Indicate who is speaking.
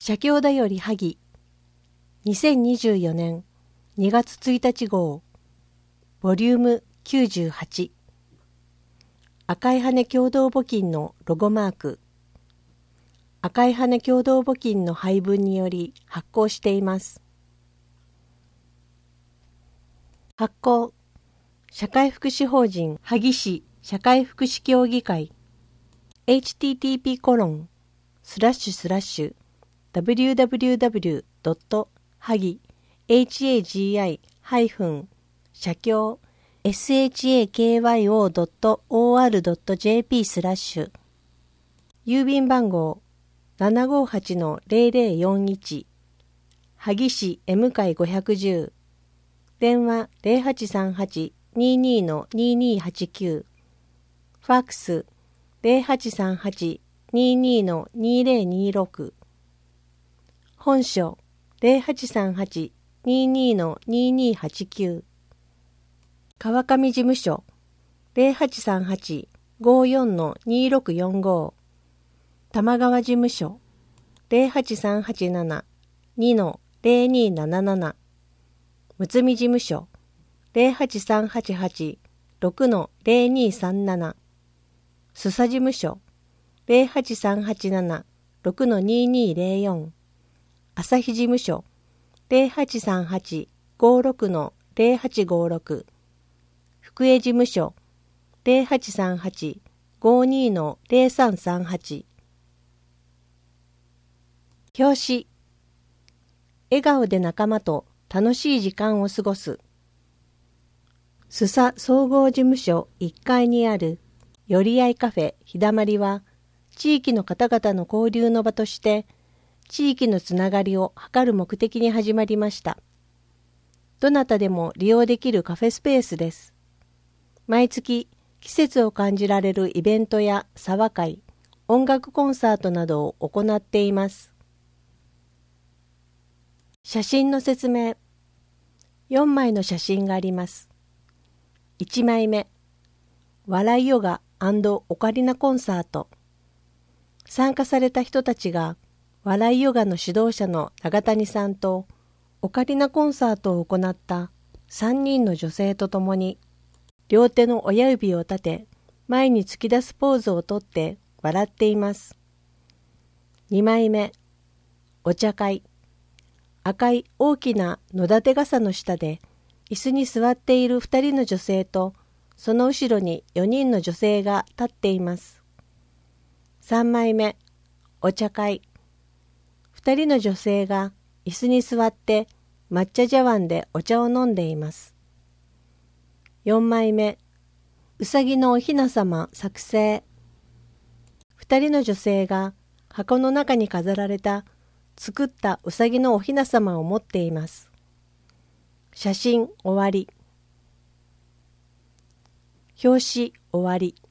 Speaker 1: 写経だより萩2024年2月1日号ボリューム98赤い羽共同募金のロゴマーク赤い羽共同募金の配分により発行しています。発行社会福祉法人萩市社会福祉協議会 http://www.hagi-shakyo.or.jp/ 郵便番号758-0041萩市 M 会510電話 0838-22-2289 ファックス 0838-22-2026 本書 0838-22-2289 川上事務所 0838-54-2645 玉川事務所 0838-2-0277 むつみ事務所 0838-6-0237 須佐事務所 08-387-6-2204 朝日事務所 0838-56-0856 福江事務所 0838-52-0338 表紙笑顔で仲間と楽しい時間を過ごす須佐総合事務所1階にあるよりあいカフェひだまりは地域の方々の交流の場として地域のつながりを図る目的に始まりました。どなたでも利用できるカフェスペースです。毎月季節を感じられるイベントや茶会、音楽コンサートなどを行っています。写真の説明。4枚の写真があります。1枚目、笑いヨガ&オカリナコンサート。参加された人たちが、笑いヨガの指導者の永谷さんと、オカリナコンサートを行った3人の女性と共に、両手の親指を立て、前に突き出すポーズをとって笑っています。2枚目、お茶会。赤い大きな野立て傘の下で、椅子に座っている2人の女性と、その後ろに4人の女性が立っています。3枚目、お茶会。2人の女性が椅子に座って抹茶茶碗でお茶を飲んでいます。4枚目、うさぎのおひなさま作成。2人の女性が箱の中に飾られた作ったうさぎのおひなさまを持っています。写真終わり。表紙終わり。